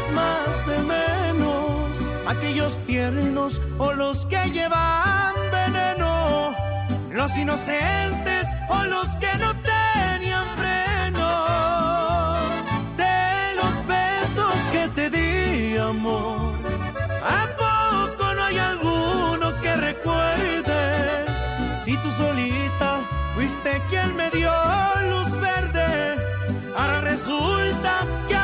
más de menos, aquellos tiernos o los que llevan veneno, los inocentes o los que no tenían freno. De los besos que te di, amor, ¿a poco no hay alguno que recuerdes? Si tú solita fuiste quien me dio luz verde, ahora resulta que